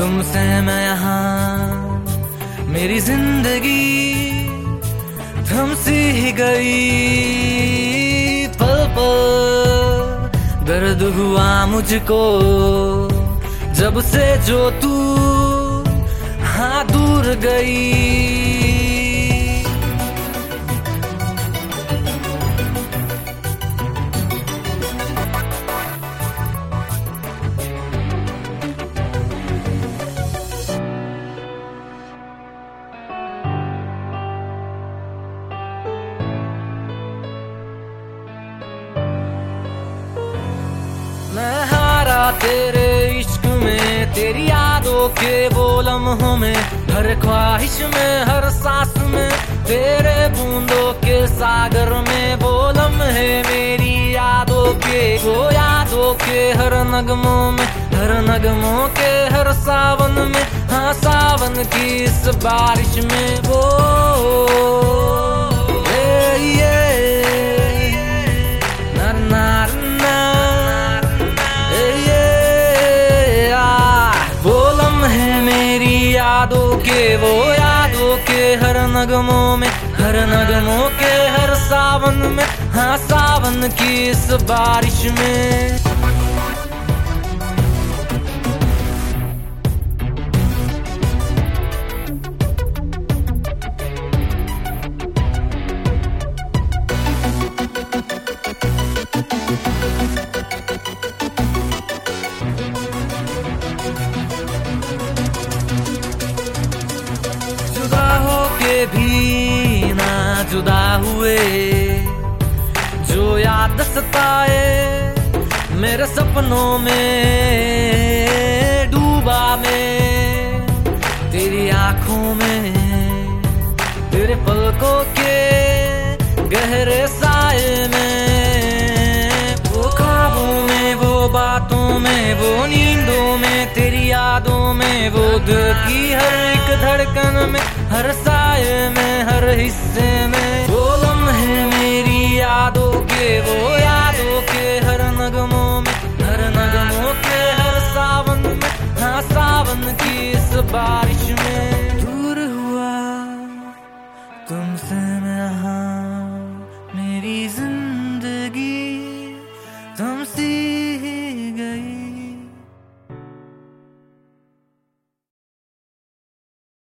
तुमसे मैं यहाँ, मेरी जिंदगी थम सी ही गई। पल पल दर्द हुआ मुझको, जब से जो तू हाँ दूर गई। मैं हारा तेरे इश्क में, तेरी यादों के वो लम्हों में, हर ख्वाहिश में हर सांस में, तेरे बूंदों के सागर में वो लम्हे मेरी यादों के हर नगमों में, हर नगमों के हर सावन में, हाँ सावन की इस बारिश में वो यादों के हर नगमों में, हर नगमों के हर सावन में, हाँ सावन की इस बारिश में। भी ना जुदा हुए, जो याद सताए मेरे सपनों में डूबा मैं, तेरी आंखों में, तेरे पलकों के गहरे साए में, वो ख्वाबों में, वो बातों में, वो नींदों में, तेरी यादों में, वो दिल की हर एक धड़कन में, हर साए में, हर हिस्से में वो लम्हे मेरी यादों के हर नगमों में, हर नगमों के हर सावन में, हाँ सावन की इस बारिश में। दूर हुआ तुमसे मैं यहाँ, मेरी जिंदगी